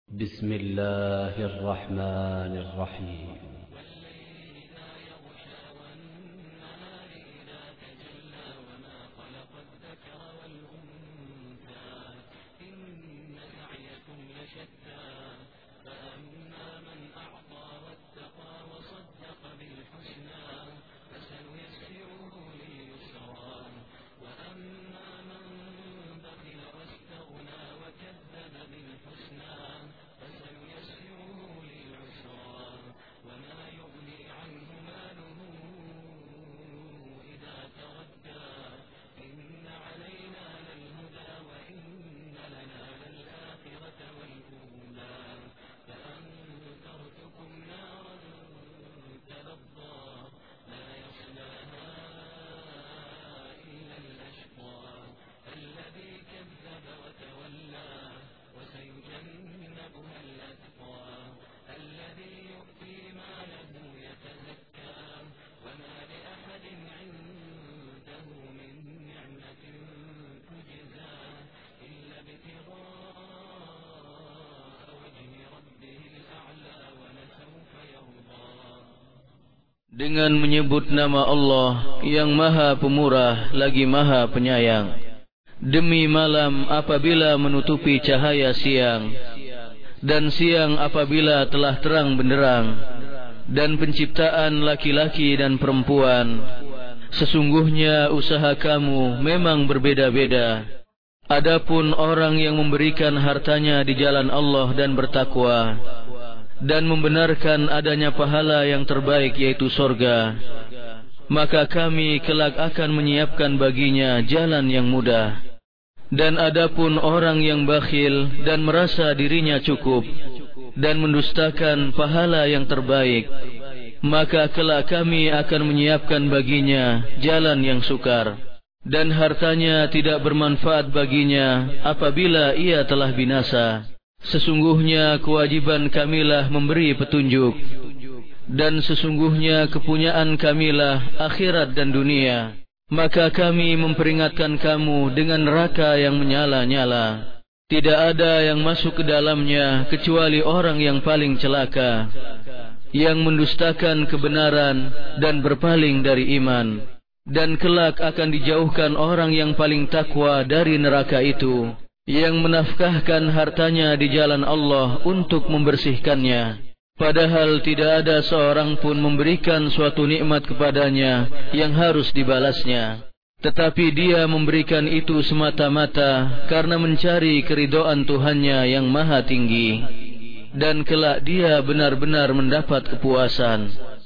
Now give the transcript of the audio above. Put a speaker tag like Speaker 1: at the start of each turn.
Speaker 1: بسم الله الرحمن الرحيم Dengan menyebut nama Allah yang Maha Pemurah lagi Maha Penyayang. Demi malam apabila menutupi cahaya siang, dan siang apabila telah terang benderang, dan penciptaan laki-laki dan perempuan. Sesungguhnya usaha kamu memang berbeda-beda. Adapun orang yang memberikan hartanya di jalan Allah dan bertakwa, dan membenarkan adanya pahala yang terbaik yaitu sorga, maka kami kelak akan menyiapkan baginya jalan yang mudah. Dan adapun orang yang bakhil dan merasa dirinya cukup dan mendustakan pahala yang terbaik, maka kelak kami akan menyiapkan baginya jalan yang sukar, dan hartanya tidak bermanfaat baginya apabila ia telah binasa. Sesungguhnya kewajiban kamilah memberi petunjuk, dan sesungguhnya kepunyaan kamilah akhirat dan dunia. Maka kami memperingatkan kamu dengan neraka yang menyala-nyala. Tidak ada yang masuk ke dalamnya kecuali orang yang paling celaka, yang mendustakan kebenaran dan berpaling dari iman. Dan kelak akan dijauhkan orang yang paling takwa dari neraka itu, yang menafkahkan hartanya di jalan Allah untuk membersihkannya, padahal tidak ada seorang pun memberikan suatu nikmat kepadanya yang harus dibalasnya, tetapi dia memberikan itu semata-mata karena mencari keridhaan Tuhannya yang maha tinggi, dan kelak dia benar-benar mendapat kepuasan.